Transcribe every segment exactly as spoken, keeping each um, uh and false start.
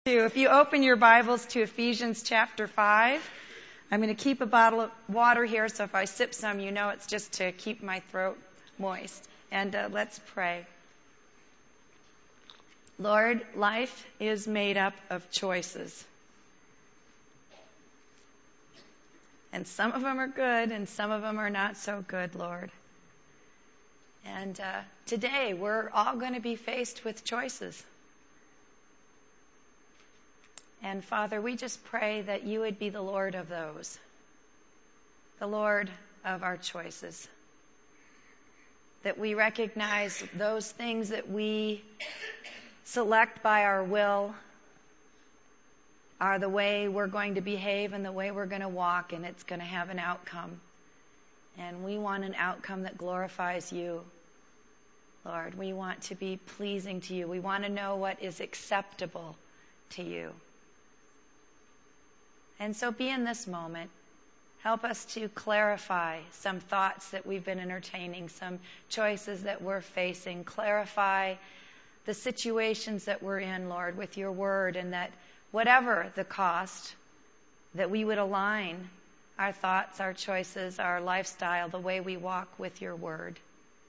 If you open your Bibles to Ephesians chapter five, I'm going to keep a bottle of water here, so if I sip some, you know it's just to keep my throat moist. And uh, let's pray. Lord, life is made up of choices. And some of them are good, and some of them are not so good, Lord. And uh, today, we're all going to be faced with choices. And Father, we just pray that you would be the Lord of those, the Lord of our choices, that we recognize those things that we select by our will are the way we're going to behave and the way we're going to walk, and it's going to have an outcome. And we want an outcome that glorifies you, Lord. We want to be pleasing to you. We want to know what is acceptable to you. And so be in this moment. Help us to clarify some thoughts that we've been entertaining, some choices that we're facing. Clarify the situations that we're in, Lord, with your word, and that whatever the cost, that we would align our thoughts, our choices, our lifestyle, the way we walk with your word.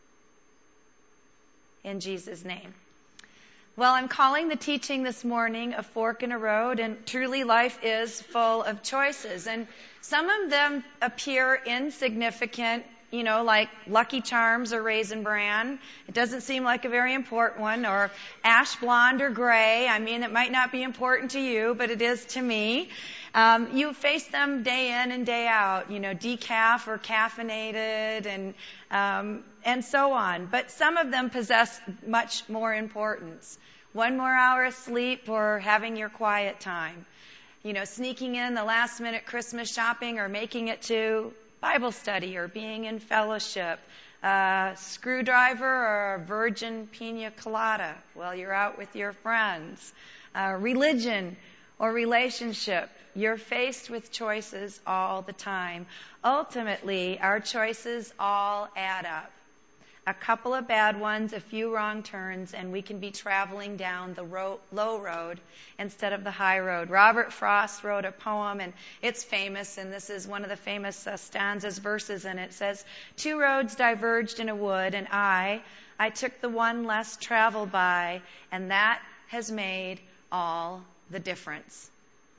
In Jesus' name. Well, I'm calling the teaching this morning A Fork in a Road, and truly life is full of choices. And some of them appear insignificant, you know, like Lucky Charms or Raisin Bran. It doesn't seem like a very important one, or ash blonde or gray. I mean, it might not be important to you, but it is to me. Um, you face them day in and day out, you know, decaf or caffeinated, and um, and so on. But some of them possess much more importance. One more hour of sleep, or having your quiet time. You know, sneaking in the last minute Christmas shopping, or making it to Bible study, or being in fellowship. A screwdriver or a virgin pina colada while you're out with your friends. Uh, religion or relationship. You're faced with choices all the time. Ultimately, our choices all add up. A couple of bad ones, a few wrong turns, and we can be traveling down the ro- low road instead of the high road. Robert Frost wrote a poem, and it's famous, and this is one of the famous uh, stanzas, verses, and it says, "Two roads diverged in a wood, and I, I took the one less traveled by, and that has made all the difference."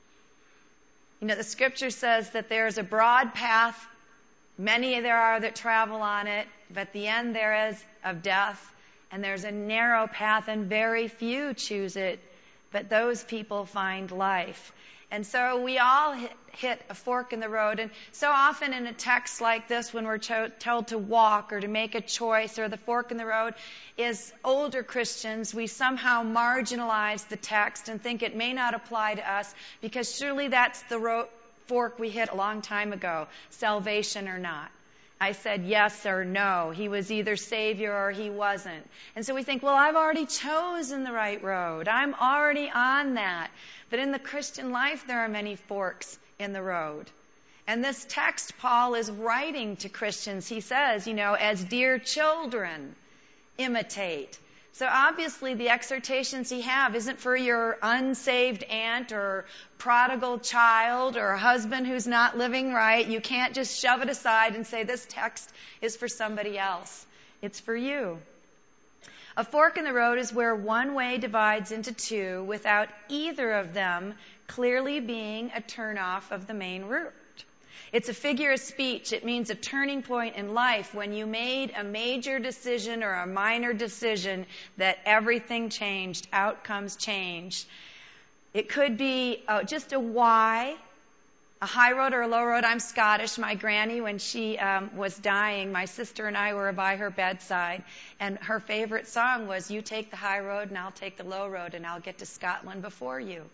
You know, the scripture says that there's a broad path, many there are that travel on it, but the end there is of death, and there's a narrow path, and very few choose it, but those people find life. And so we all hit, hit a fork in the road, and so often in a text like this, when we're cho- told to walk or to make a choice, or the fork in the road, is older Christians, we somehow marginalize the text and think it may not apply to us, because surely that's the ro- fork we hit a long time ago, salvation or not. I said yes or no. He was either Savior or he wasn't. And so we think, well, I've already chosen the right road. I'm already on that. But in the Christian life, there are many forks in the road. And this text, Paul is writing to Christians. He says, you know, as dear children, imitate. So obviously the exhortations he have isn't for your unsaved aunt or prodigal child or husband who's not living right. You can't just shove it aside and say this text is for somebody else. It's for you. A fork in the road is where one way divides into two without either of them clearly being a turnoff of the main route. It's a figure of speech. It means a turning point in life when you made a major decision or a minor decision that everything changed, outcomes changed. It could be uh, just a why, a high road or a low road. I'm Scottish. My granny, when she um, was dying, my sister and I were by her bedside, and her favorite song was, "You take the high road and I'll take the low road, and I'll get to Scotland before you."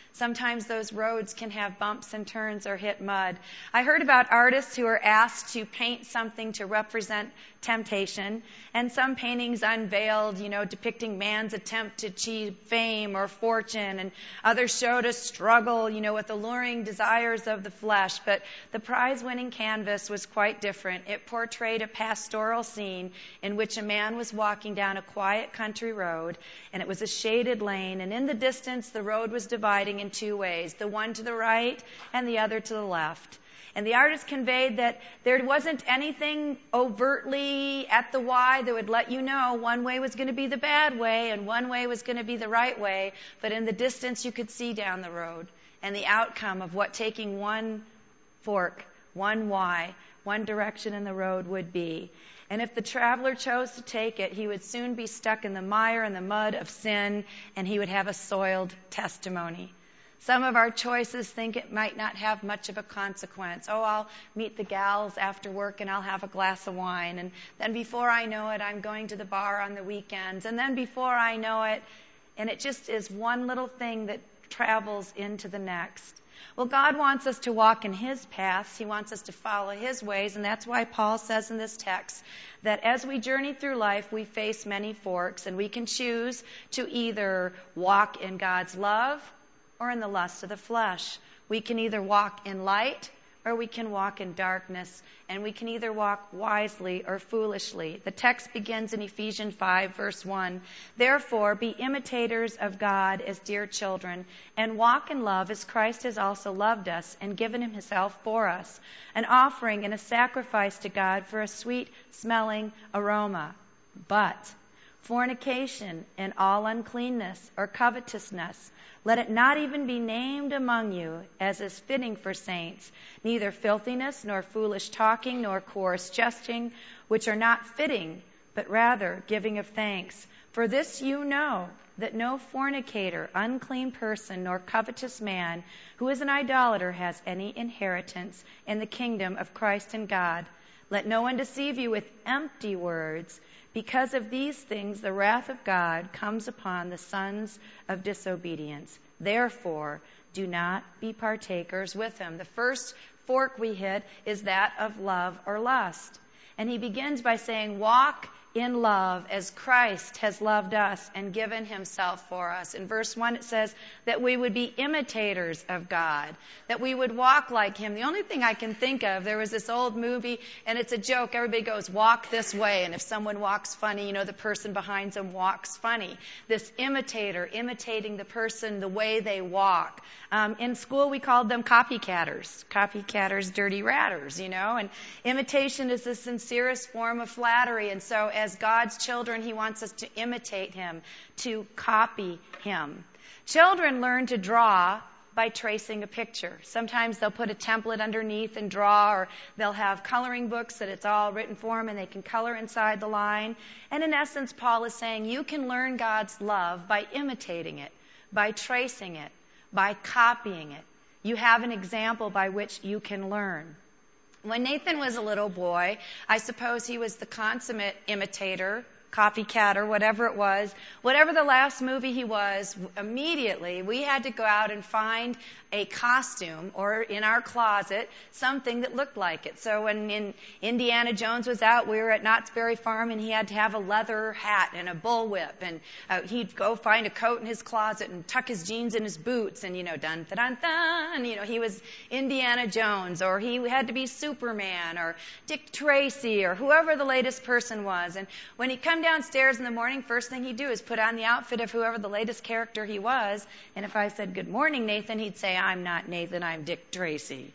Sometimes those roads can have bumps and turns or hit mud. I heard about artists who are asked to paint something to represent temptation, and some paintings unveiled, you know, depicting man's attempt to achieve fame or fortune, and others showed a struggle, you know, with alluring desires of the flesh. But the prize-winning canvas was quite different. It portrayed a pastoral scene in which a man was walking down a quiet country road, and it was a shaded lane, and in the distance the road was dividing in two ways, the one to the right and the other to the left. And the artist conveyed that there wasn't anything overtly at the Y that would let you know one way was going to be the bad way and one way was going to be the right way, but in the distance you could see down the road and the outcome of what taking one fork, one Y, one direction in the road would be. And if the traveler chose to take it, he would soon be stuck in the mire and the mud of sin, and he would have a soiled testimony. Some of our choices think it might not have much of a consequence. Oh, I'll meet the gals after work and I'll have a glass of wine. And then before I know it, I'm going to the bar on the weekends. And then before I know it, and it just is one little thing that travels into the next. Well, God wants us to walk in His paths. He wants us to follow His ways. And that's why Paul says in this text that as we journey through life, we face many forks. And we can choose to either walk in God's love or in the lust of the flesh. We can either walk in light or we can walk in darkness, and we can either walk wisely or foolishly. The text begins in Ephesians five, verse one. Therefore, be imitators of God as dear children, and walk in love as Christ has also loved us and given Himself for us, an offering and a sacrifice to God for a sweet-smelling aroma. But fornication and all uncleanness or covetousness, let it not even be named among you, as is fitting for saints, neither filthiness, nor foolish talking, nor coarse jesting, which are not fitting, but rather giving of thanks. For this you know, that no fornicator, unclean person, nor covetous man, who is an idolater, has any inheritance in the kingdom of Christ and God. Let no one deceive you with empty words. Because of these things, the wrath of God comes upon the sons of disobedience. Therefore, do not be partakers with them. The first fork we hit is that of love or lust. And he begins by saying, walk in love as Christ has loved us and given Himself for us. In verse one it says that we would be imitators of God, that we would walk like Him. The only thing I can think of, there was this old movie, and it's a joke. Everybody goes, walk this way, and if someone walks funny, you know, the person behind them walks funny. This imitator, imitating the person, the way they walk. Um, in school we called them copycatters. Copycatters, dirty ratters, you know, and imitation is the sincerest form of flattery, and so as God's children, He wants us to imitate Him, to copy Him. Children learn to draw by tracing a picture. Sometimes they'll put a template underneath and draw, or they'll have coloring books that it's all written for them and they can color inside the line. And in essence, Paul is saying you can learn God's love by imitating it, by tracing it, by copying it. You have an example by which you can learn. When Nathan was a little boy, I suppose he was the consummate imitator, copycat, or whatever it was. Whatever the last movie he was, immediately we had to go out and find a costume, or in our closet, something that looked like it. So when in Indiana Jones was out, we were at Knott's Berry Farm, and he had to have a leather hat and a bullwhip, and uh, he'd go find a coat in his closet and tuck his jeans in his boots, and you know, dun dun dun dun, you know, he was Indiana Jones, or he had to be Superman, or Dick Tracy, or whoever the latest person was. And when he'd come downstairs in the morning, first thing he'd do is put on the outfit of whoever the latest character he was. And if I said, "Good morning, Nathan," he'd say, "I'm not Nathan, I'm Dick Tracy."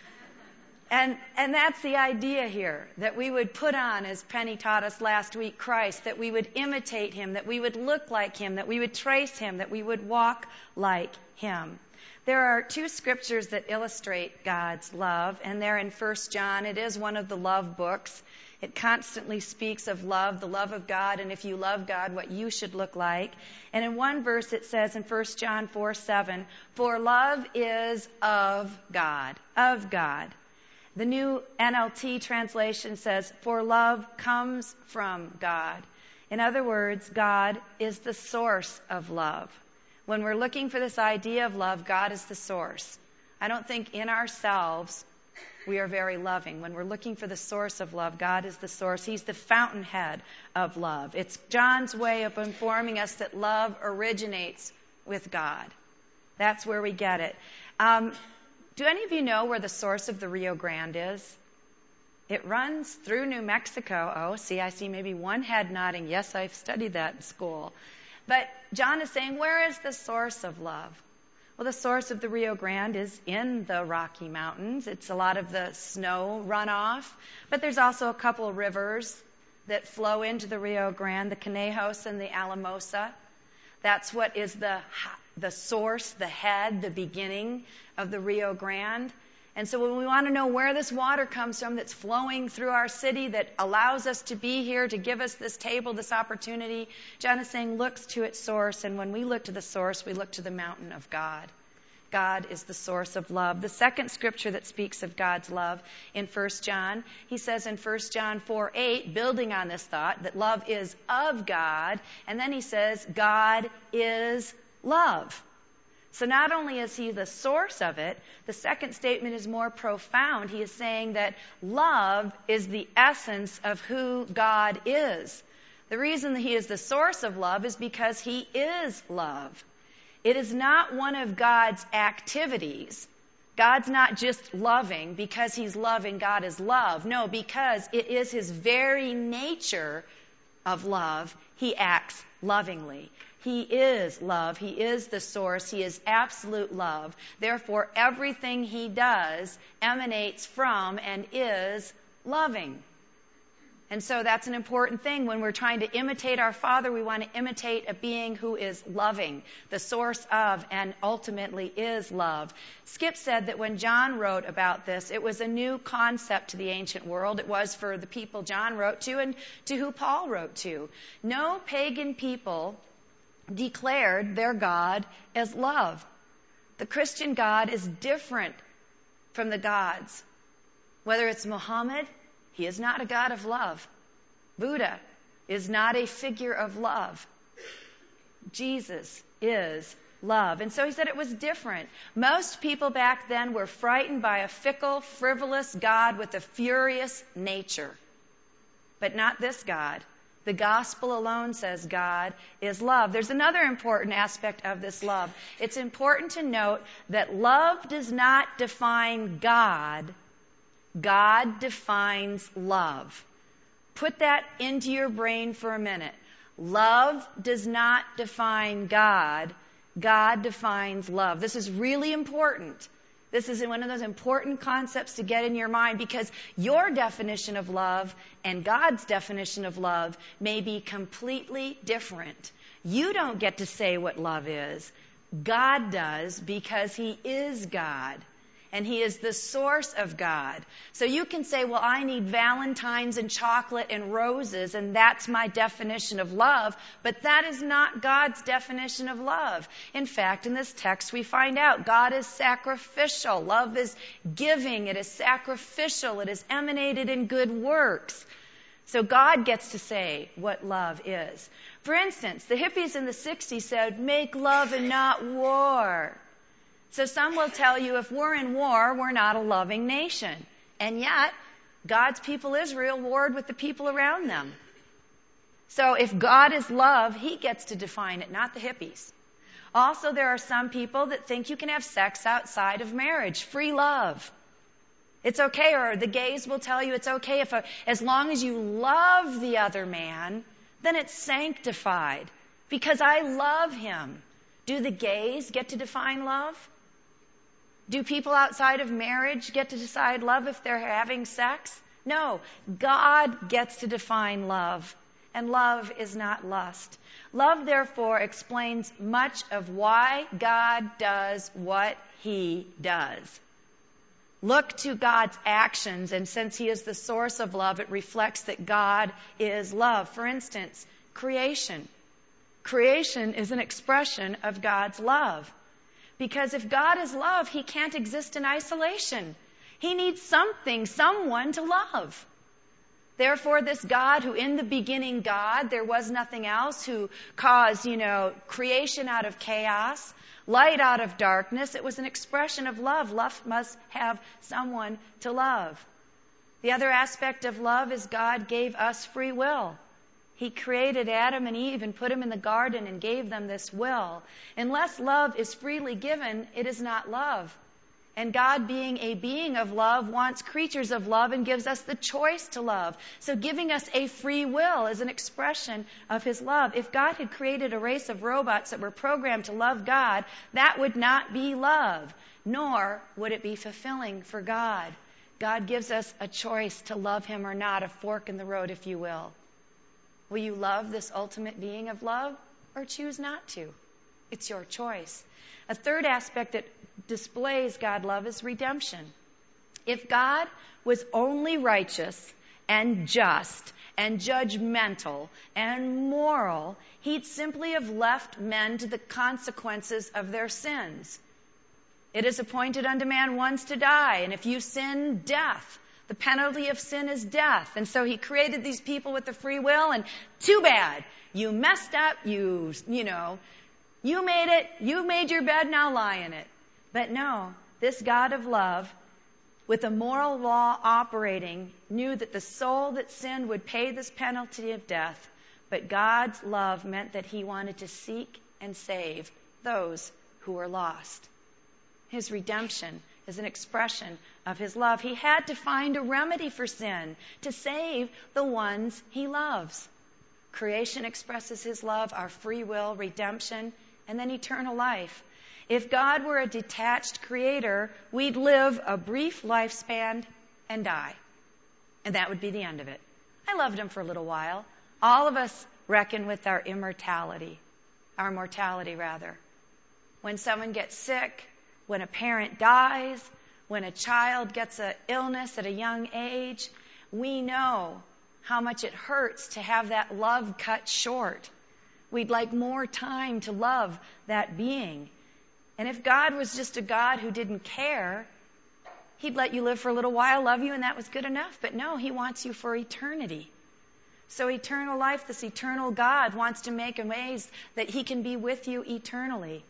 And and that's the idea here, that we would put on, as Penny taught us last week, Christ, that we would imitate Him, that we would look like Him, that we would trace Him, that we would walk like Him. There are two scriptures that illustrate God's love, and they're in First John. It is one of the love books. It constantly speaks of love, the love of God, and if you love God, what you should look like. And in one verse it says in First John four seven, "For love is of God," of God. The new N L T translation says, "For love comes from God." In other words, God is the source of love. When we're looking for this idea of love, God is the source. I don't think in ourselves we are very loving. When we're looking for the source of love, God is the source. He's the fountainhead of love. It's John's way of informing us that love originates with God. That's where we get it. Um, do any of you know where the source of the Rio Grande is? It runs through New Mexico. Oh, see, I see maybe one head nodding. Yes, I've studied that in school. But John is saying, where is the source of love? Well, the source of the Rio Grande is in the Rocky Mountains. It's a lot of the snow runoff. But there's also a couple of rivers that flow into the Rio Grande, the Conejos and the Alamosa. That's what is the, the source, the head, the beginning of the Rio Grande. And so when we want to know where this water comes from that's flowing through our city that allows us to be here, to give us this table, this opportunity, John is saying looks to its source. And when we look to the source, we look to the mountain of God. God is the source of love. The second scripture that speaks of God's love in First John, he says in First John four eight, building on this thought that love is of God, and then he says God is love. So not only is he the source of it, the second statement is more profound. He is saying that love is the essence of who God is. The reason that he is the source of love is because he is love. It is not one of God's activities. God's not just loving because he's loving, God is love. No, because it is his very nature of love, he acts lovingly. He is love. He is the source. He is absolute love. Therefore, everything he does emanates from and is loving. And so that's an important thing. When we're trying to imitate our Father, we want to imitate a being who is loving, the source of and ultimately is love. Skip said that when John wrote about this, it was a new concept to the ancient world. It was for the people John wrote to and to who Paul wrote to. No pagan people declared their God as love. The Christian God is different from the gods. Whether it's Muhammad, he is not a God of love. Buddha is not a figure of love. Jesus is love. And so he said it was different. Most people back then were frightened by a fickle, frivolous God with a furious nature. But not this God. The gospel alone says God is love. There's another important aspect of this love. It's important to note that love does not define God. God defines love. Put that into your brain for a minute. Love does not define God. God defines love. This is really important. This is one of those important concepts to get in your mind because your definition of love and God's definition of love may be completely different. You don't get to say what love is. God does because he is God. And he is the source of God. So you can say, well, I need Valentines and chocolate and roses, and that's my definition of love. But that is not God's definition of love. In fact, in this text, we find out God is sacrificial. Love is giving. It is sacrificial. It is emanated in good works. So God gets to say what love is. For instance, the hippies in the sixties said, make love and not war. So some will tell you if we're in war, we're not a loving nation. And yet, God's people Israel warred with the people around them. So if God is love, he gets to define it, not the hippies. Also, there are some people that think you can have sex outside of marriage, free love. It's okay, or the gays will tell you it's okay if a, as long as you love the other man, then it's sanctified because I love him. Do the gays get to define love? Do people outside of marriage get to decide love if they're having sex? No. God gets to define love. And love is not lust. Love, therefore, explains much of why God does what he does. Look to God's actions, and since he is the source of love, it reflects that God is love. For instance, creation. Creation is an expression of God's love. Because if God is love, he can't exist in isolation. He needs something, someone to love. Therefore, this God who in the beginning God, there was nothing else, who caused, you know, creation out of chaos, light out of darkness, it was an expression of love. Love must have someone to love. The other aspect of love is God gave us free will. He created Adam and Eve and put them in the garden and gave them this will. Unless love is freely given, it is not love. And God, being a being of love, wants creatures of love and gives us the choice to love. So giving us a free will is an expression of His love. If God had created a race of robots that were programmed to love God, that would not be love, nor would it be fulfilling for God. God gives us a choice to love Him or not, a fork in the road, if you will. Will you love this ultimate being of love or choose not to? It's your choice. A third aspect that displays God's love is redemption. If God was only righteous and just and judgmental and moral, He'd simply have left men to the consequences of their sins. It is appointed unto man once to die, and if you sin, death. The penalty of sin is death. And so He created these people with the free will, and too bad. You messed up, you, you know, you made it, you made your bed, now lie in it. But no, this God of love, with a moral law operating, knew that the soul that sinned would pay this penalty of death. But God's love meant that He wanted to seek and save those who were lost. His redemption is an expression of His love. He had to find a remedy for sin to save the ones He loves. Creation expresses His love, our free will, redemption, and then eternal life. If God were a detached creator, we'd live a brief lifespan and die. And that would be the end of it. I loved Him for a little while. All of us reckon with our immortality, our mortality rather. When someone gets sick, when a parent dies, when a child gets an illness at a young age, we know how much it hurts to have that love cut short. We'd like more time to love that being. And if God was just a God who didn't care, He'd let you live for a little while, love you, and that was good enough. But no, He wants you for eternity. So eternal life, this eternal God wants to make ways that He can be with you eternally.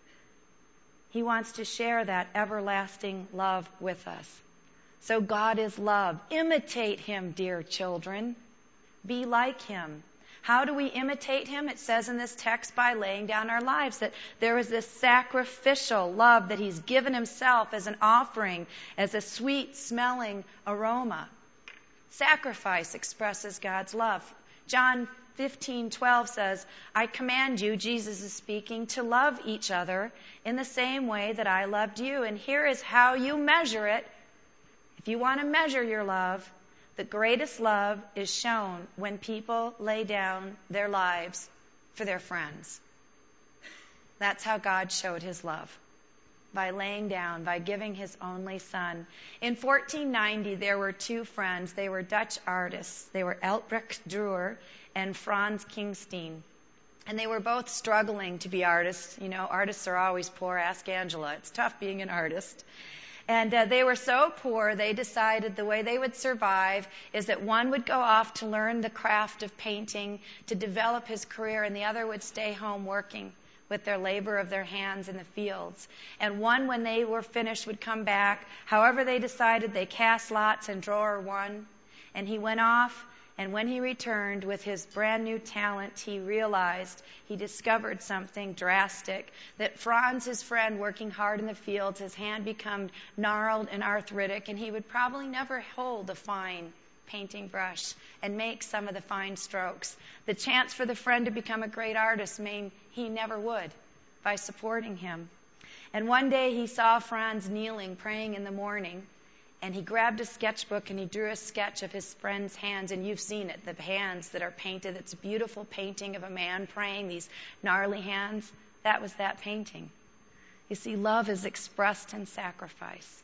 He wants to share that everlasting love with us. So God is love. Imitate Him, dear children. Be like Him. How do we imitate Him? It says in this text, by laying down our lives, that there is this sacrificial love that He's given Himself as an offering, as a sweet smelling aroma. Sacrifice expresses God's love. John fifteen twelve says, I command you, Jesus is speaking, to love each other in the same way that I loved you. And here is how you measure it. If you want to measure your love, the greatest love is shown when people lay down their lives for their friends. That's how God showed His love. By laying down, by giving His only Son. In fourteen ninety, there were two friends. They were Dutch artists. They were Albrecht Dürer and Frans Kingsteen. And they were both struggling to be artists. You know, artists are always poor. Ask Angela. It's tough being an artist. And uh, they were so poor, they decided the way they would survive is that one would go off to learn the craft of painting, to develop his career, and the other would stay home working with their labor of their hands in the fields. And one, when they were finished, would come back. However they decided, they cast lots, and drawer won. And he went off, and when he returned with his brand new talent, he realized, he discovered something drastic, that Franz, his friend, working hard in the fields, his hand became gnarled and arthritic, and he would probably never hold a fine painting brush and make some of the fine strokes. The chance for the friend to become a great artist mean he never would by supporting him. And one day he saw Franz kneeling, praying in the morning, and he grabbed a sketchbook and he drew a sketch of his friend's hands, and you've seen it, the hands that are painted. It's a beautiful painting of a man praying, these gnarly hands. That was that painting. You see, love is expressed in sacrifice.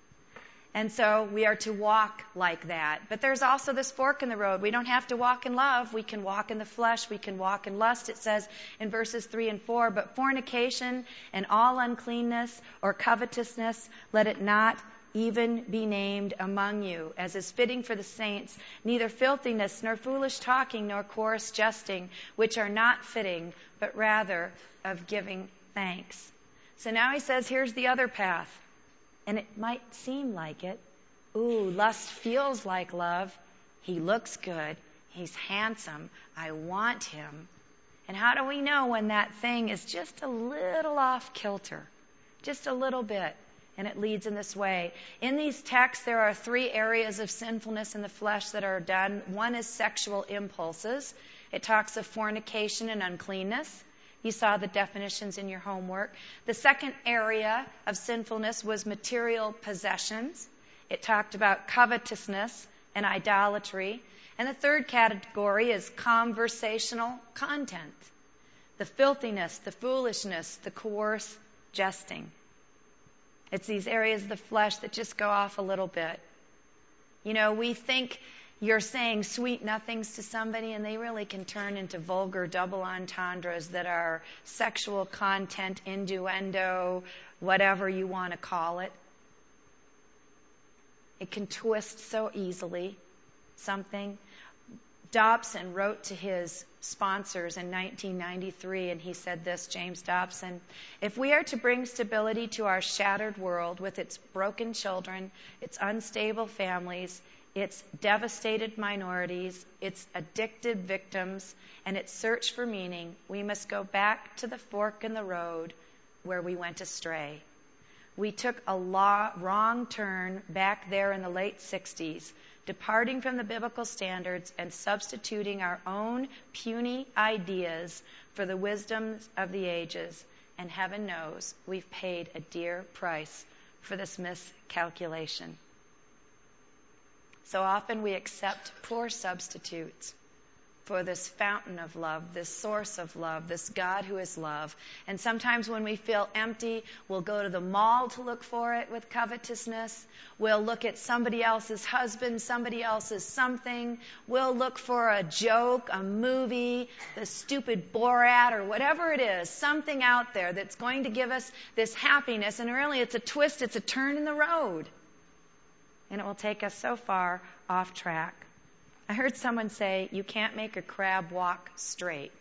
And so we are to walk like that. But there's also this fork in the road. We don't have to walk in love. We can walk in the flesh. We can walk in lust. It says in verses three and four, but fornication and all uncleanness or covetousness, let it not even be named among you, as is fitting for the saints, neither filthiness, nor foolish talking, nor coarse jesting, which are not fitting, but rather of giving thanks. So now he says, here's the other path. And it might seem like it. Ooh, lust feels like love. He looks good. He's handsome. I want him. And how do we know when that thing is just a little off kilter? Just a little bit. And it leads in this way. In these texts, there are three areas of sinfulness in the flesh that are done. One is sexual impulses. It talks of fornication and uncleanness. You saw the definitions in your homework. The second area of sinfulness was material possessions. It talked about covetousness and idolatry. And the third category is conversational content. The filthiness, the foolishness, the coarse jesting. It's these areas of the flesh that just go off a little bit. You know, we think you're saying sweet nothings to somebody, and they really can turn into vulgar double entendres that are sexual content, innuendo, whatever you want to call it. It can twist so easily. Something. Dobson wrote to his sponsors in nineteen ninety-three, and he said this, James Dobson, if we are to bring stability to our shattered world with its broken children, its unstable families, its devastated minorities, its addicted victims, and its search for meaning, we must go back to the fork in the road where we went astray. We took a law, wrong turn back there in the late sixties, departing from the biblical standards and substituting our own puny ideas for the wisdoms of the ages. And heaven knows we've paid a dear price for this miscalculation. So often we accept poor substitutes for this fountain of love, this source of love, this God who is love. And sometimes when we feel empty, we'll go to the mall to look for it with covetousness. We'll look at somebody else's husband, somebody else's something. We'll look for a joke, a movie, the stupid Borat or whatever it is, something out there that's going to give us this happiness. And really it's a twist, it's a turn in the road. And it will take us so far off track. I heard someone say, you can't make a crab walk straight.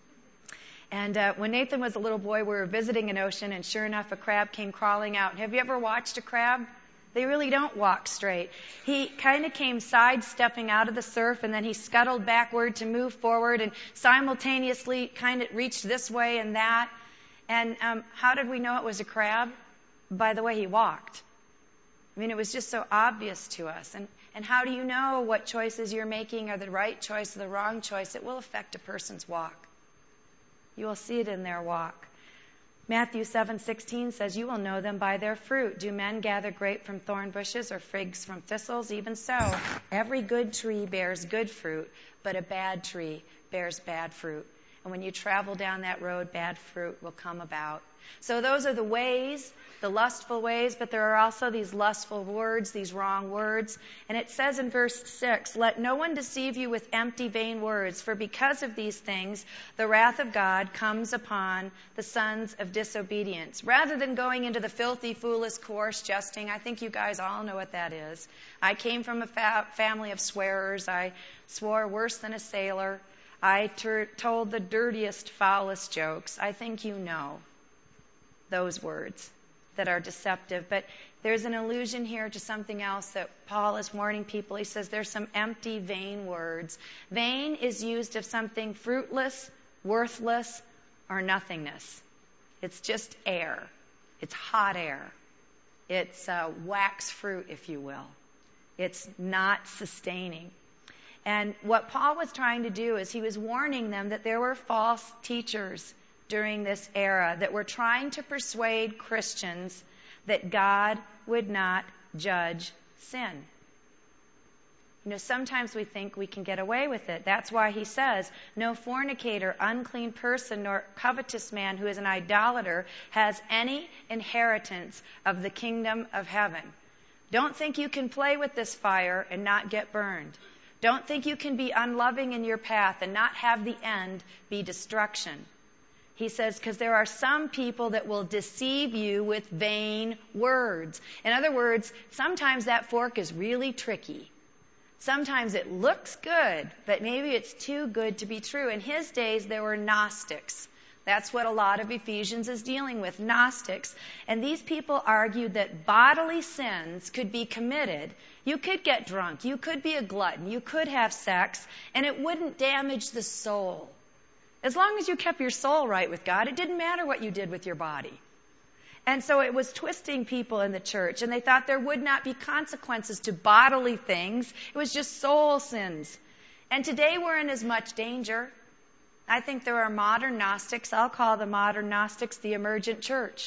And uh, when Nathan was a little boy, we were visiting an ocean, and sure enough, a crab came crawling out. Have you ever watched a crab? They really don't walk straight. He kind of came sidestepping out of the surf, and then he scuttled backward to move forward, and simultaneously kind of reached this way and that. And um, how did we know it was a crab? By the way he walked. I mean, it was just so obvious to us. And And how do you know what choices you're making are the right choice or the wrong choice? It will affect a person's walk. You will see it in their walk. Matthew seven sixteen says, you will know them by their fruit. Do men gather grape from thorn bushes or figs from thistles? Even so, every good tree bears good fruit, but a bad tree bears bad fruit. And when you travel down that road, bad fruit will come about. So those are the ways, the lustful ways, but there are also these lustful words, these wrong words. And it says in verse six, let no one deceive you with empty, vain words, for because of these things, the wrath of God comes upon the sons of disobedience. Rather than going into the filthy, foolish, coarse jesting, I think you guys all know what that is. I came from a fa- family of swearers. I swore worse than a sailor. I ter- told the dirtiest, foulest jokes. I think you know those words that are deceptive. But there's an allusion here to something else that Paul is warning people. He says there's some empty, vain words. Vain is used of something fruitless, worthless, or nothingness. It's just air. It's hot air. It's uh, wax fruit, if you will. It's not sustaining. And what Paul was trying to do is he was warning them that there were false teachers during this era that were trying to persuade Christians that God would not judge sin. You know, sometimes we think we can get away with it. That's why he says, no fornicator, unclean person, nor covetous man who is an idolater has any inheritance of the kingdom of heaven. Don't think you can play with this fire and not get burned. Don't think you can be unloving in your path and not have the end be destruction. He says, because there are some people that will deceive you with vain words. In other words, sometimes that fork is really tricky. Sometimes it looks good, but maybe it's too good to be true. In his days, there were Gnostics. That's what a lot of Ephesians is dealing with, Gnostics. And these people argued that bodily sins could be committed. You could get drunk. You could be a glutton. You could have sex, and it wouldn't damage the soul. As long as you kept your soul right with God, it didn't matter what you did with your body. And so it was twisting people in the church, and they thought there would not be consequences to bodily things. It was just soul sins. And today we're in as much danger. I think there are modern Gnostics. I'll call the modern Gnostics the emergent church.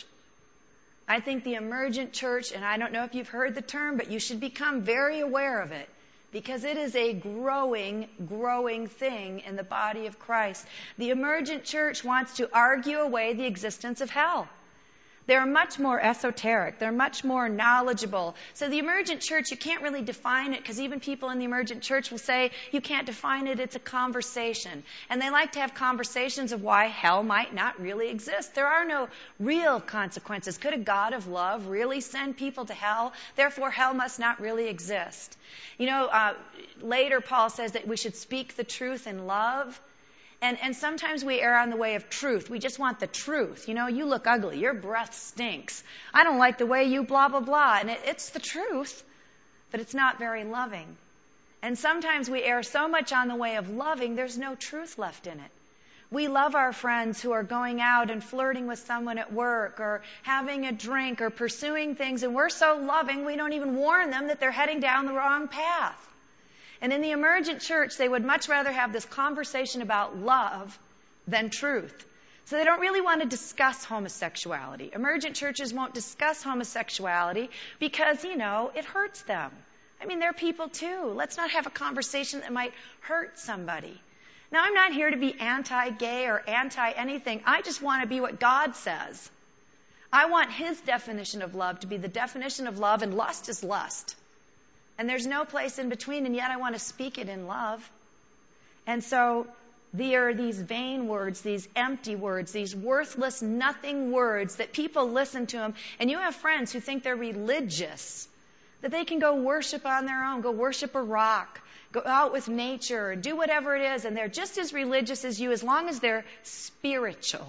I think the emergent church, and I don't know if you've heard the term, but you should become very aware of it, because it is a growing, growing thing in the body of Christ. The emergent church wants to argue away the existence of hell. They're much more esoteric. They're much more knowledgeable. So the emergent church, you can't really define it, because even people in the emergent church will say, you can't define it, it's a conversation. And they like to have conversations of why hell might not really exist. There are no real consequences. Could a God of love really send people to hell? Therefore, hell must not really exist. You know, uh, later Paul says that we should speak the truth in love. And, and sometimes we err on the way of truth. We just want the truth. You know, you look ugly. Your breath stinks. I don't like the way you blah, blah, blah. And it, it's the truth, but it's not very loving. And sometimes we err so much on the way of loving, there's no truth left in it. We love our friends who are going out and flirting with someone at work or having a drink or pursuing things, and we're so loving we don't even warn them that they're heading down the wrong path. And in the emergent church, they would much rather have this conversation about love than truth. So they don't really want to discuss homosexuality. Emergent churches won't discuss homosexuality because, you know, it hurts them. I mean, they're people too. Let's not have a conversation that might hurt somebody. Now, I'm not here to be anti-gay or anti-anything. I just want to be what God says. I want His definition of love to be the definition of love, and lust is lust. And there's no place in between, and yet I want to speak it in love. And so there are these vain words, these empty words, these worthless, nothing words that people listen to them. And you have friends who think they're religious, that they can go worship on their own, go worship a rock, go out with nature, do whatever it is, and they're just as religious as you as long as they're spiritual.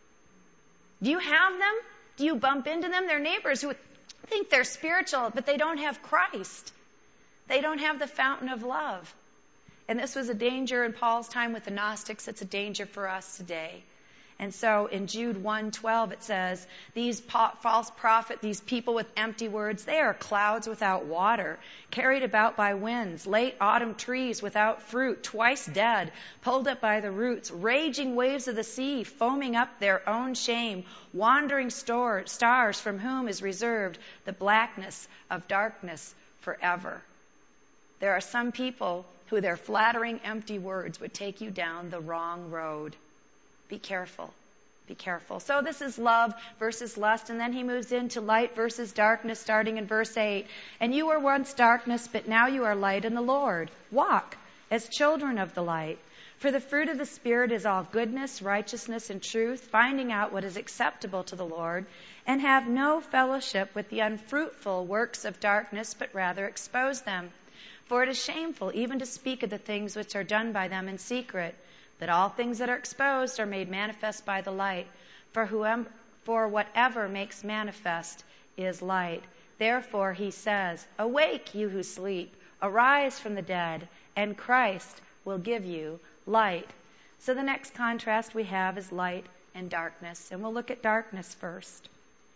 Do you have them? Do you bump into them? They're neighbors who think they're spiritual, but they don't have Christ. They don't have the fountain of love. And this was a danger in Paul's time with the Gnostics. It's a danger for us today. And so in Jude one twelve it says, these false prophets, these people with empty words, they are clouds without water, carried about by winds, late autumn trees without fruit, twice dead, pulled up by the roots, raging waves of the sea, foaming up their own shame, wandering stars from whom is reserved the blackness of darkness forever. There are some people who their flattering, empty words would take you down the wrong road. Be careful. Be careful. So this is love versus lust, and then he moves into light versus darkness, starting in verse eight. And you were once darkness, but now you are light in the Lord. Walk as children of the light. For the fruit of the Spirit is all goodness, righteousness, and truth, finding out what is acceptable to the Lord, and have no fellowship with the unfruitful works of darkness, but rather expose them. For it is shameful even to speak of the things which are done by them in secret. But all things that are exposed are made manifest by the light. For whoever, for whatever makes manifest is light. Therefore he says, awake, you who sleep, arise from the dead, and Christ will give you light. So the next contrast we have is light and darkness. And we'll look at darkness first.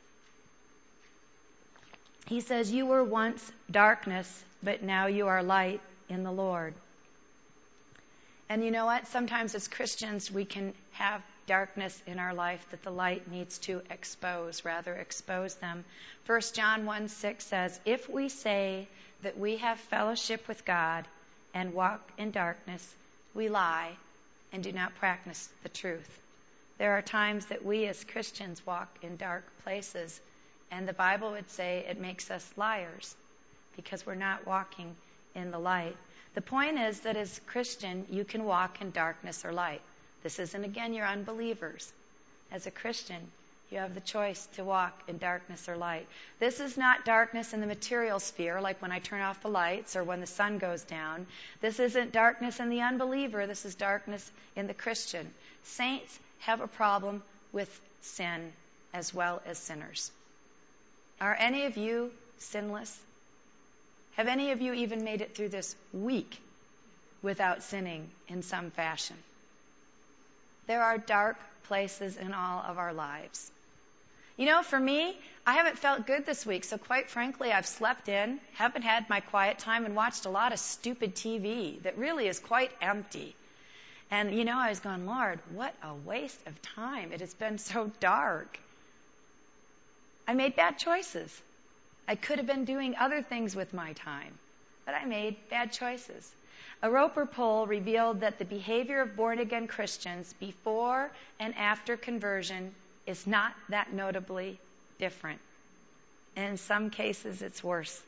He says, you were once darkness, but now you are light in the Lord. And you know what? Sometimes as Christians, we can have darkness in our life that the light needs to expose, rather expose them. First John one six says, if we say that we have fellowship with God and walk in darkness, we lie and do not practice the truth. There are times that we as Christians walk in dark places, and the Bible would say it makes us liars because we're not walking in the light. The point is that as a Christian, you can walk in darkness or light. This isn't, again, your unbelievers. As a Christian, you have the choice to walk in darkness or light. This is not darkness in the material sphere, like when I turn off the lights or when the sun goes down. This isn't darkness in the unbeliever. This is darkness in the Christian. Saints have a problem with sin as well as sinners. Are any of you sinless? Have any of you even made it through this week without sinning in some fashion? There are dark places in all of our lives. You know, for me, I haven't felt good this week, so quite frankly, I've slept in, haven't had my quiet time, and watched a lot of stupid T V that really is quite empty. And, you know, I was going, Lord, what a waste of time. It has been so dark. I made bad choices. I could have been doing other things with my time, but I made bad choices. A Roper poll revealed that the behavior of born-again Christians before and after conversion is not that notably different. And in some cases, it's worse.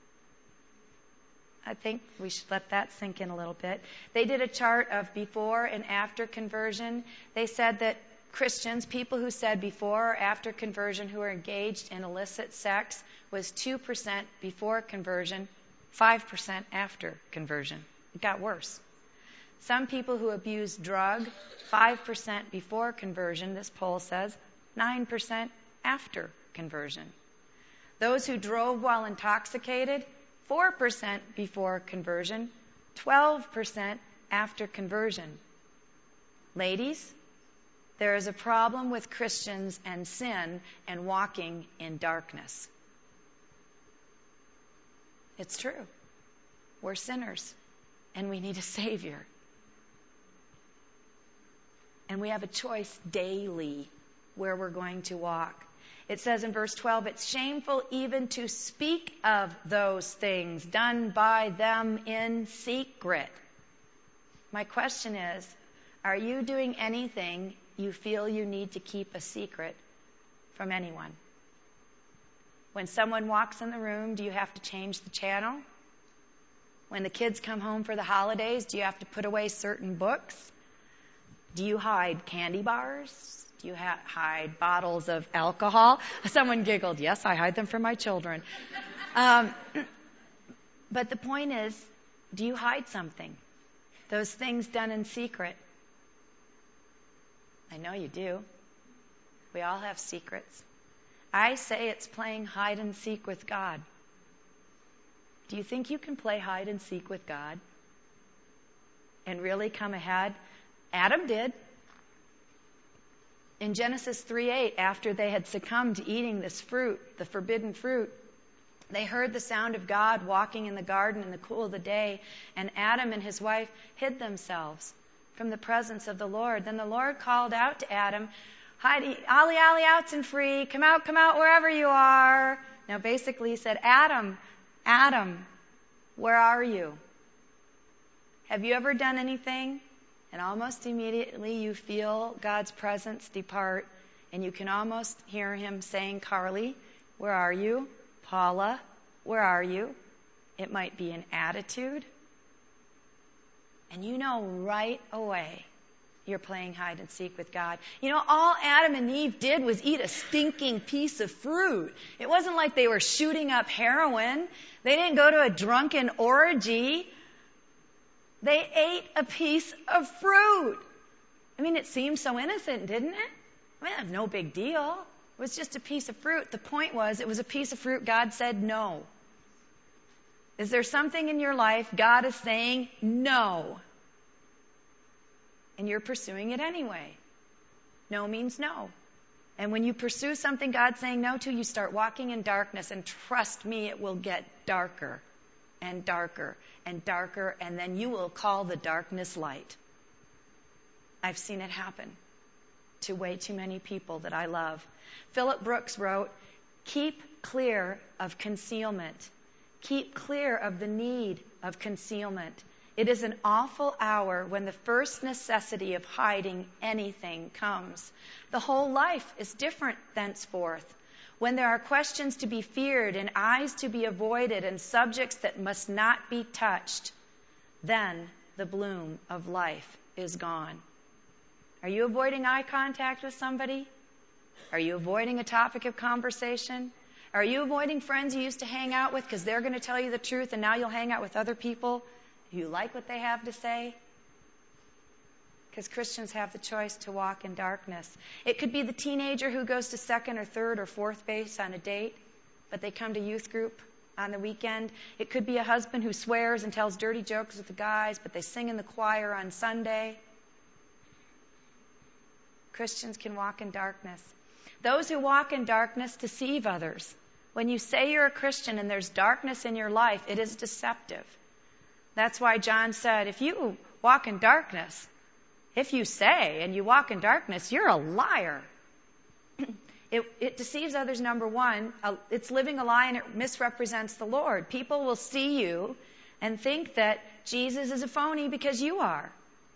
I think we should let that sink in a little bit. They did a chart of before and after conversion. They said that Christians, people who said before or after conversion who were engaged in illicit sex, was two percent before conversion, five percent after conversion. It got worse. Some people who abused drug, five percent before conversion, this poll says, nine percent after conversion. Those who drove while intoxicated, four percent before conversion, twelve percent after conversion. Ladies, there is a problem with Christians and sin and walking in darkness. It's true. We're sinners, and we need a Savior. And we have a choice daily where we're going to walk. It says in verse twelve, it's shameful even to speak of those things done by them in secret. My question is, are you doing anything you feel you need to keep a secret from anyone? When someone walks in the room, do you have to change the channel? When the kids come home for the holidays, do you have to put away certain books? Do you hide candy bars? Do you ha- hide bottles of alcohol? Someone giggled. Yes, I hide them from my children. Um, but the point is, do you hide something? Those things done in secret. I know you do. We all have secrets. I say it's playing hide and seek with God. Do you think you can play hide and seek with God and really come ahead? Adam did. In Genesis three eight, after they had succumbed to eating this fruit, the forbidden fruit, they heard the sound of God walking in the garden in the cool of the day, and Adam and his wife hid themselves from the presence of the Lord. Then the Lord called out to Adam, Heidi, ollie, ollie, outs and free, come out, come out wherever you are. Now basically he said, Adam, Adam, where are you? Have you ever done anything? And almost immediately you feel God's presence depart, and you can almost hear him saying, Carly, where are you? Paula, where are you? It might be an attitude. And you know right away you're playing hide and seek with God. You know, all Adam and Eve did was eat a stinking piece of fruit. It wasn't like they were shooting up heroin. They didn't go to a drunken orgy. They ate a piece of fruit. I mean, it seemed so innocent, didn't it? I mean, that's no big deal. It was just a piece of fruit. The point was, it was a piece of fruit. God said no. Is there something in your life God is saying no? And you're pursuing it anyway. No means no. And when you pursue something God's saying no to, you start walking in darkness, and trust me, it will get darker and darker and darker, and then you will call the darkness light. I've seen it happen to way too many people that I love. Philip Brooks wrote, keep clear of concealment. Keep clear of the need of concealment. It is an awful hour when the first necessity of hiding anything comes. The whole life is different thenceforth. When there are questions to be feared and eyes to be avoided and subjects that must not be touched, then the bloom of life is gone. Are you avoiding eye contact with somebody? Are you avoiding a topic of conversation? Are you avoiding friends you used to hang out with because they're going to tell you the truth and now you'll hang out with other people? You like what they have to say? Because Christians have the choice to walk in darkness. It could be the teenager who goes to second or third or fourth base on a date, but they come to youth group on the weekend. It could be a husband who swears and tells dirty jokes with the guys, but they sing in the choir on Sunday. Christians can walk in darkness. Those who walk in darkness deceive others. When you say you're a Christian and there's darkness in your life, it is deceptive. That's why John said, if you walk in darkness, if you say and you walk in darkness, you're a liar. It, it deceives others, number one. It's living a lie and it misrepresents the Lord. People will see you and think that Jesus is a phony because you are.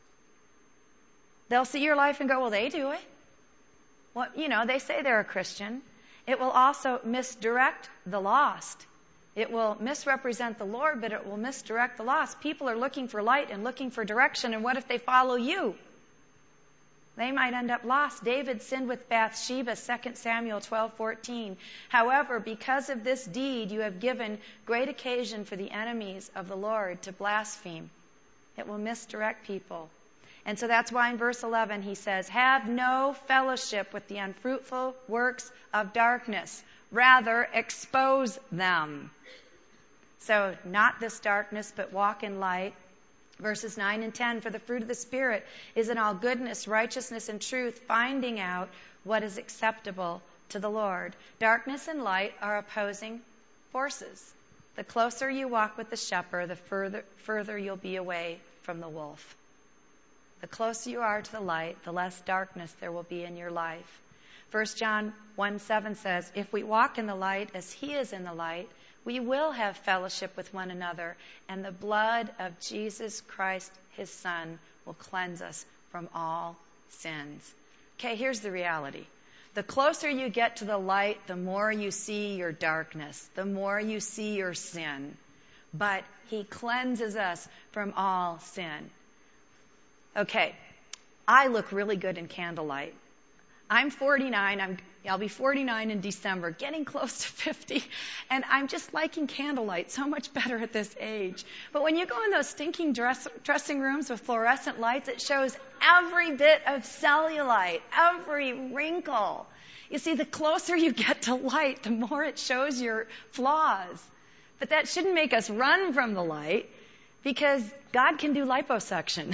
They'll see your life and go, well, they do it. Well, you know, they say they're a Christian. It will also misdirect the lost. It will misrepresent the Lord, but it will misdirect the lost. People are looking for light and looking for direction, and what if they follow you? They might end up lost. David sinned with Bathsheba, Second Samuel twelve fourteen. However, because of this deed, you have given great occasion for the enemies of the Lord to blaspheme. It will misdirect people. And so that's why in verse eleven he says, have no fellowship with the unfruitful works of darkness. Rather, expose them. So not this darkness, but walk in light. Verses nine and ten, for the fruit of the Spirit is in all goodness, righteousness, and truth, finding out what is acceptable to the Lord. Darkness and light are opposing forces. The closer you walk with the shepherd, the further, further you'll be away from the wolf. The closer you are to the light, the less darkness there will be in your life. First John one seven says, if we walk in the light as he is in the light, we will have fellowship with one another, and the blood of Jesus Christ, his Son, will cleanse us from all sins. Okay, here's the reality. The closer you get to the light, the more you see your darkness, the more you see your sin. But he cleanses us from all sin. Okay, I look really good in candlelight. I'm forty-nine. I'm, I'll be forty-nine in December, getting close to fifty. And I'm just liking candlelight so much better at this age. But when you go in those stinking dress, dressing rooms with fluorescent lights, it shows every bit of cellulite, every wrinkle. You see, the closer you get to light, the more it shows your flaws. But that shouldn't make us run from the light, because God can do liposuction.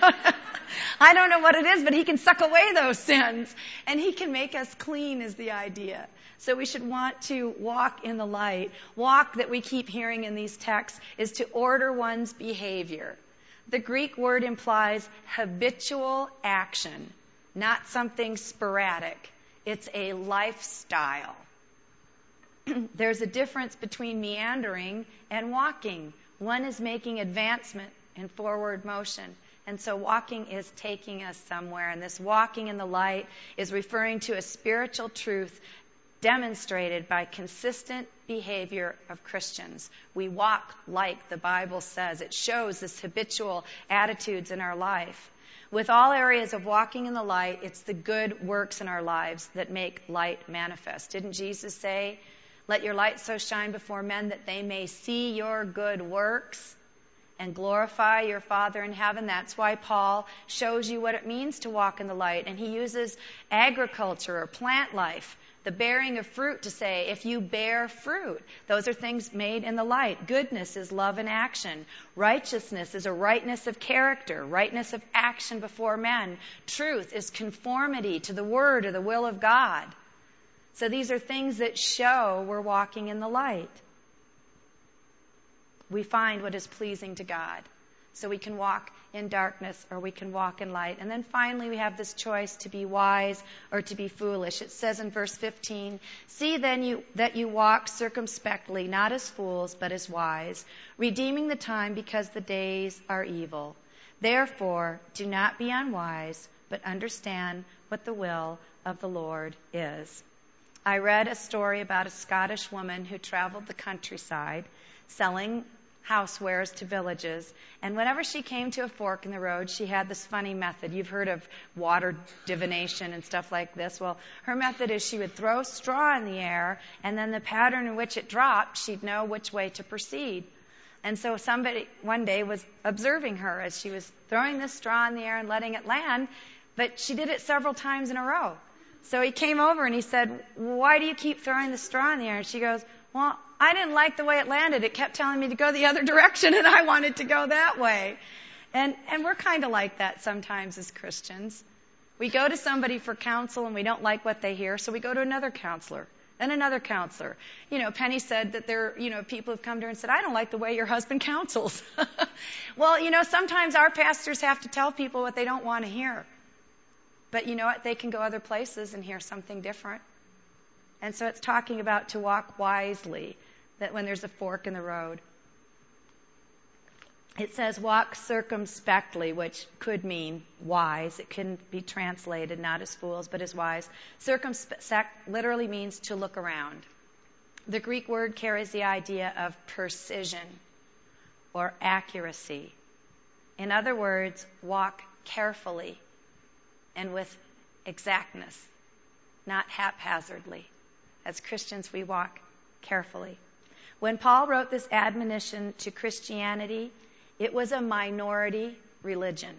I don't know what it is, but he can suck away those sins. And he can make us clean is the idea. So we should want to walk in the light. Walk, that we keep hearing in these texts, is to order one's behavior. The Greek word implies habitual action, not something sporadic. It's a lifestyle. There's a difference between meandering and walking. One is making advancement and forward motion. And so walking is taking us somewhere. And this walking in the light is referring to a spiritual truth demonstrated by consistent behavior of Christians. We walk like the Bible says. It shows this habitual attitudes in our life. With all areas of walking in the light, it's the good works in our lives that make light manifest. Didn't Jesus say, let your light so shine before men that they may see your good works and glorify your Father in heaven? That's why Paul shows you what it means to walk in the light. And he uses agriculture or plant life, the bearing of fruit, to say, if you bear fruit, those are things made in the light. Goodness is love in action. Righteousness is a rightness of character, rightness of action before men. Truth is conformity to the word or the will of God. So these are things that show we're walking in the light. We find what is pleasing to God. So we can walk in darkness or we can walk in light. And then finally we have this choice to be wise or to be foolish. It says in verse fifteen, see then you, that you walk circumspectly, not as fools, but as wise, redeeming the time because the days are evil. Therefore, do not be unwise, but understand what the will of the Lord is. I read a story about a Scottish woman who traveled the countryside selling housewares to villages. And whenever she came to a fork in the road, she had this funny method. You've heard of water divination and stuff like this. Well, her method is she would throw straw in the air, and then the pattern in which it dropped, she'd know which way to proceed. And so somebody one day was observing her as she was throwing this straw in the air and letting it land, but she did it several times in a row. So he came over and he said, "Why do you keep throwing the straw in the air?" And she goes, "Well, I didn't like the way it landed. It kept telling me to go the other direction, and I wanted to go that way." And and we're kind of like that sometimes as Christians. We go to somebody for counsel and we don't like what they hear, so we go to another counselor and another counselor. You know, Penny said that there, you know, people have come to her and said, "I don't like the way your husband counsels." Well, you know, sometimes our pastors have to tell people what they don't want to hear. But you know what? They can go other places and hear something different. And so it's talking about to walk wisely, that when there's a fork in the road. It says walk circumspectly, which could mean wise. It can be translated not as fools, but as wise. Circumspect literally means to look around. The Greek word carries the idea of precision or accuracy. In other words, walk carefully and with exactness, not haphazardly. As Christians, we walk carefully. When Paul wrote this admonition to Christianity, it was a minority religion.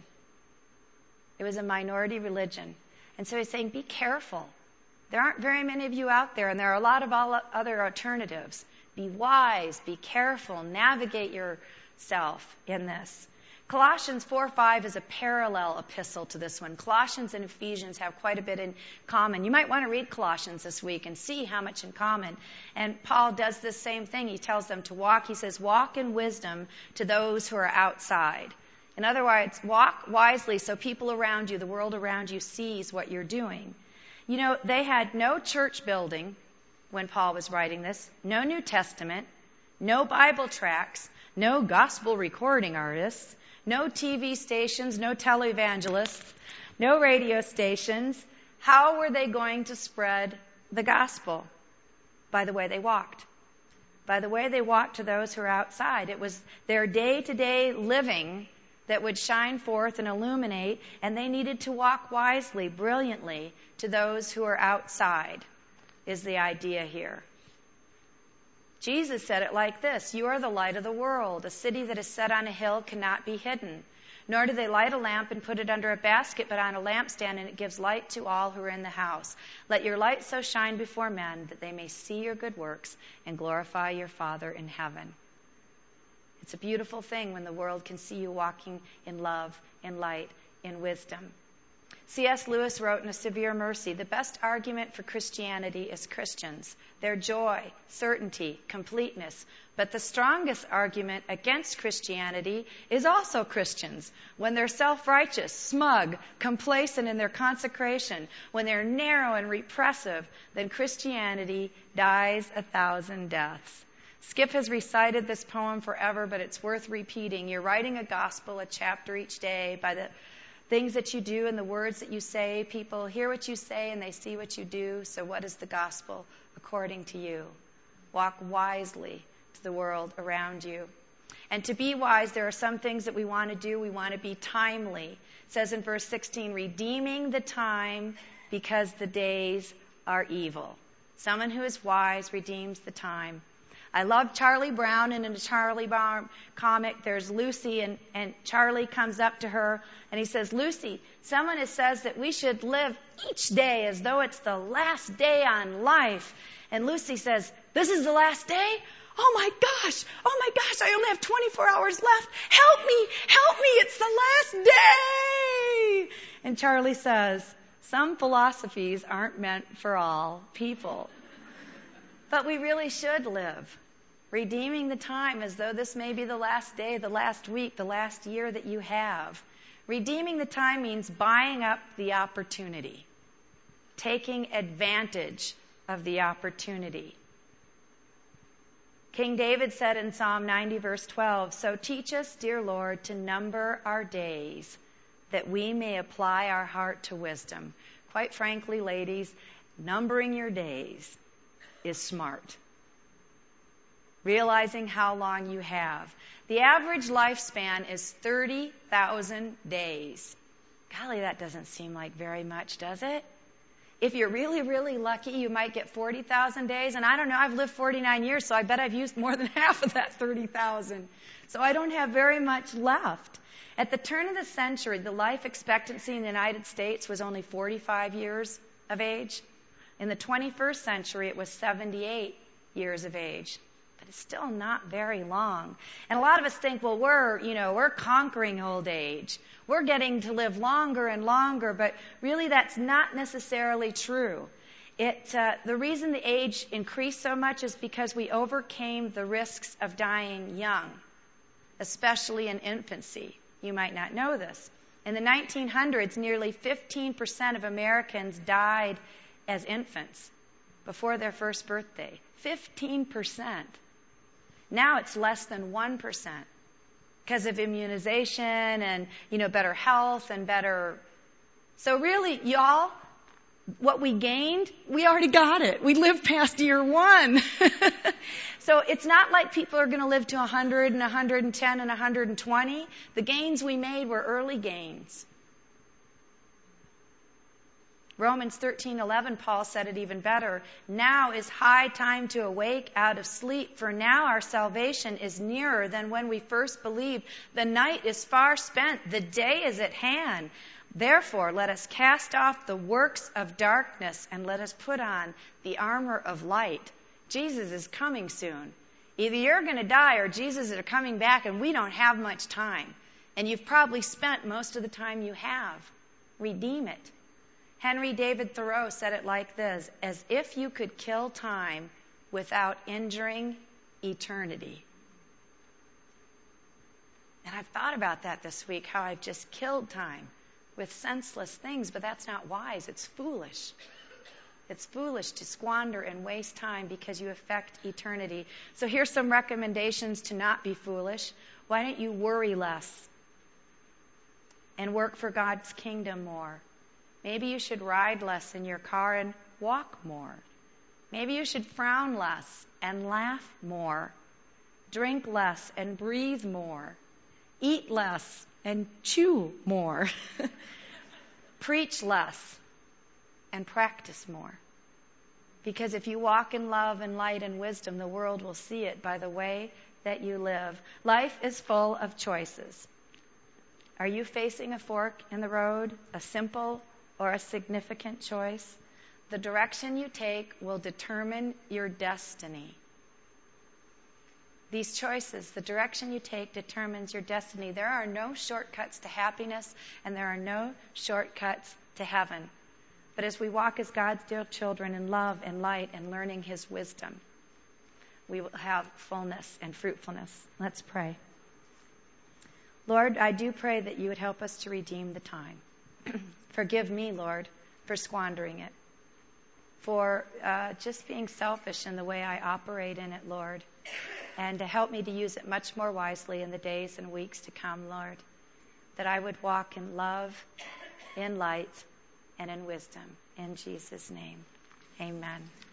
It was a minority religion. And so he's saying, be careful. There aren't very many of you out there, and there are a lot of other alternatives. Be wise, be careful, navigate yourself in this. Colossians four five is a parallel epistle to this one. Colossians and Ephesians have quite a bit in common. You might want to read Colossians this week and see how much in common. And Paul does the same thing. He tells them to walk. He says, walk in wisdom to those who are outside. In other words, walk wisely so people around you, the world around you, sees what you're doing. You know, they had no church building when Paul was writing this, no New Testament, no Bible tracts, no gospel recording artists, no T V stations, no televangelists, no radio stations. How were they going to spread the gospel? By the way they walked. By the way they walked to those who are outside. It was their day-to-day living that would shine forth and illuminate, and they needed to walk wisely, brilliantly to those who are outside, is the idea here. Jesus said it like this, "You are the light of the world. A city that is set on a hill cannot be hidden. Nor do they light a lamp and put it under a basket, but on a lampstand, and it gives light to all who are in the house. Let your light so shine before men that they may see your good works and glorify your Father in heaven." It's a beautiful thing when the world can see you walking in love, in light, in wisdom. C S Lewis wrote in A Severe Mercy, the best argument for Christianity is Christians, their joy, certainty, completeness. But the strongest argument against Christianity is also Christians, when they're self-righteous, smug, complacent in their consecration, when they're narrow and repressive, then Christianity dies a thousand deaths. Skip has recited this poem forever, but it's worth repeating. You're writing a gospel, a chapter each day, by the things that you do and the words that you say. People hear what you say and they see what you do. So what is the gospel according to you? Walk wisely to the world around you. And to be wise, there are some things that we want to do. We want to be timely. It says in verse sixteen, redeeming the time because the days are evil. Someone who is wise redeems the time. I love Charlie Brown, and in a Charlie Brown comic, there's Lucy, and, and Charlie comes up to her, and he says, Lucy, someone says that we should live each day as though it's the last day on life. And Lucy says, this is the last day? Oh my gosh, oh my gosh, I only have twenty-four hours left. Help me, help me, it's the last day. And Charlie says, some philosophies aren't meant for all people. But we really should live, redeeming the time as though this may be the last day, the last week, the last year that you have. Redeeming the time means buying up the opportunity, taking advantage of the opportunity. King David said in Psalm ninety, verse twelve, so teach us, dear Lord, to number our days, that we may apply our heart to wisdom. Quite frankly, ladies, numbering your days is smart. realizing how long you have. The average lifespan is thirty thousand days. Golly, that doesn't seem like very much, does it? If you're really, really lucky, you might get forty thousand days. And I don't know, I've lived forty-nine years, so I bet I've used more than half of that thirty thousand. So I don't have very much left. At the turn of the century, the life expectancy in the United States was only forty-five years of age. In the twenty-first century, it was seventy-eight years of age. But it's still not very long. And a lot of us think, well, we're, you know, we're conquering old age. We're getting to live longer and longer, but really that's not necessarily true. It, uh, the reason the age increased so much is because we overcame the risks of dying young, especially in infancy. You might not know this. In the nineteen hundreds, nearly fifteen percent of Americans died as infants before their first birthday. fifteen percent. Now it's less than one percent. Because of immunization and, you know, better health and better. So really, y'all, what we gained, we already got it. We lived past year one. So it's not like people are going to live to one hundred and one hundred ten and one hundred twenty. The gains we made were early gains. Romans thirteen eleven, Paul said it even better. Now is high time to awake out of sleep, for now our salvation is nearer than when we first believed. The night is far spent, the day is at hand. Therefore, let us cast off the works of darkness and let us put on the armor of light. Jesus is coming soon. Either you're going to die or Jesus is coming back, and we don't have much time. And you've probably spent most of the time you have. Redeem it. Henry David Thoreau said it like this: as if you could kill time without injuring eternity. And I've thought about that this week, how I've just killed time with senseless things, but that's not wise. It's foolish. It's foolish to squander and waste time because you affect eternity. So here's some recommendations to not be foolish. Why don't you worry less and work for God's kingdom more? Maybe you should ride less in your car and walk more. Maybe you should frown less and laugh more. Drink less and breathe more. Eat less and chew more. Preach less and practice more. Because if you walk in love and light and wisdom, the world will see it by the way that you live. Life is full of choices. Are you facing a fork in the road, a simple or a significant choice? The direction you take will determine your destiny. These choices, the direction you take determines your destiny. There are no shortcuts to happiness, and there are no shortcuts to heaven. But as we walk as God's dear children in love and light and learning His wisdom, we will have fullness and fruitfulness. Let's pray. Lord, I do pray that you would help us to redeem the time. Forgive me, Lord, for squandering it, for uh, just being selfish in the way I operate in it, Lord, and to help me to use it much more wisely in the days and weeks to come, Lord, that I would walk in love, in light, and in wisdom. In Jesus' name, amen.